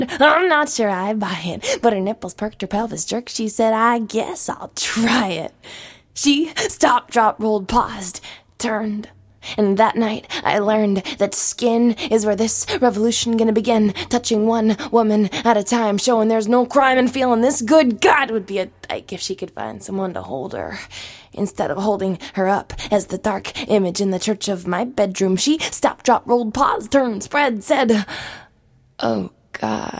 I'm not sure I buy it, but her nipples perked, her pelvis jerked. She said, I guess I'll try it. She stopped, dropped, rolled, paused, turned. And that night I learned that skin is where this revolution gonna begin, touching one woman at a time, showing there's no crime in feeling this good. God, would be a dyke if she could find someone to hold her. Instead of holding her up as the dark image in the church of my bedroom, she stopped, dropped, rolled, paused, turned, spread, said, oh God.